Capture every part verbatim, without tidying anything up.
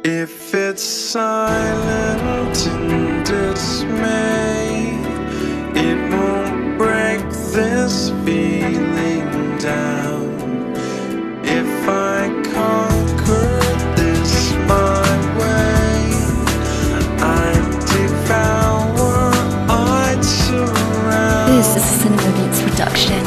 If it's silent in dismay, it won't break this feeling down. If I conquer this my way, I'd devour, I'd surround. This is a Cinema Beats production.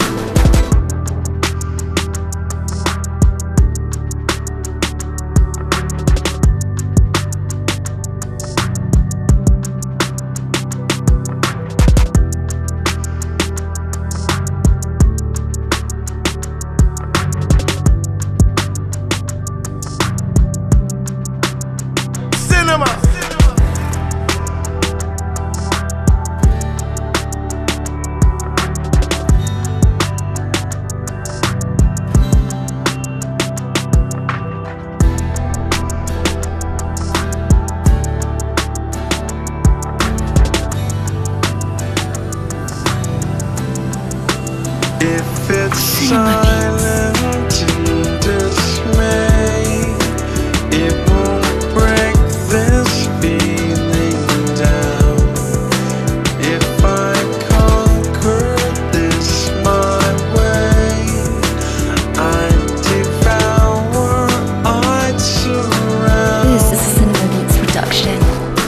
If it's silent in dismay, it won't break this feeling down. If I conquer this my way, I'd devour, I'd surround. This is a Cinema Beats production.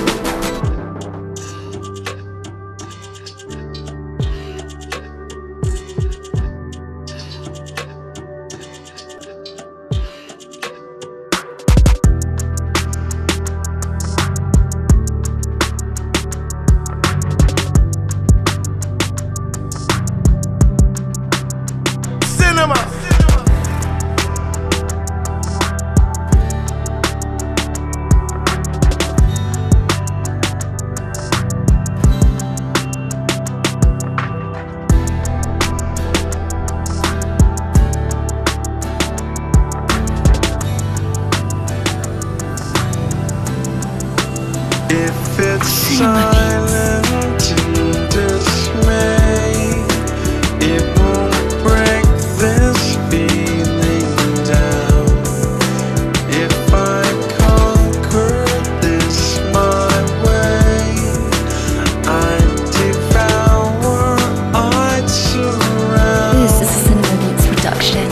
If it's silent in dismay, it won't break this feeling down. If I conquer this my way, I'd devour, I'd surround. This is a Cinema Beats production.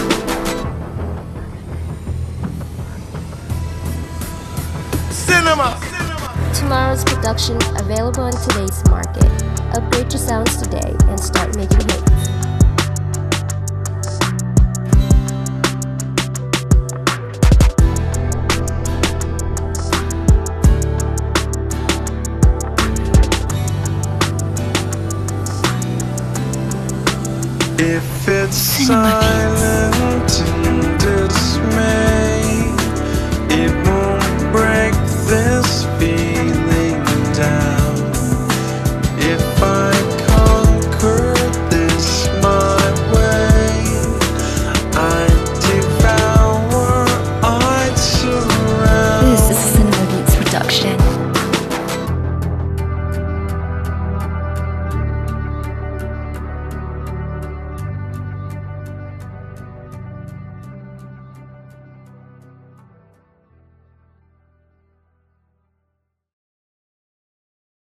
Cinema! Tomorrow's production available on today's market. Upgrade your sounds today and start making hits. If it's Cinema Beats. silent in